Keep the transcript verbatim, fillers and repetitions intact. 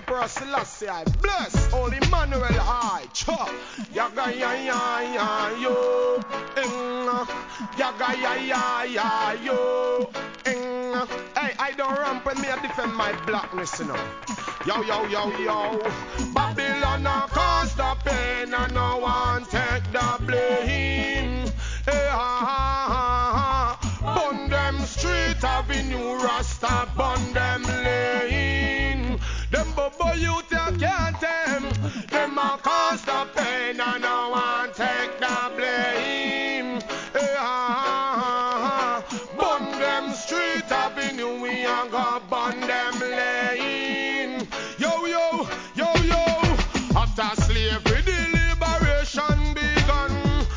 Emperor Selassie I bless Holy Emmanuel I chop Yaga ya ya ya yo Ing Yaga ya ya ya yo Ing Hey, I don't ramp when me I defend my blackness, you know. Yo, yo, yo, yo Babylon I can't stop in and no one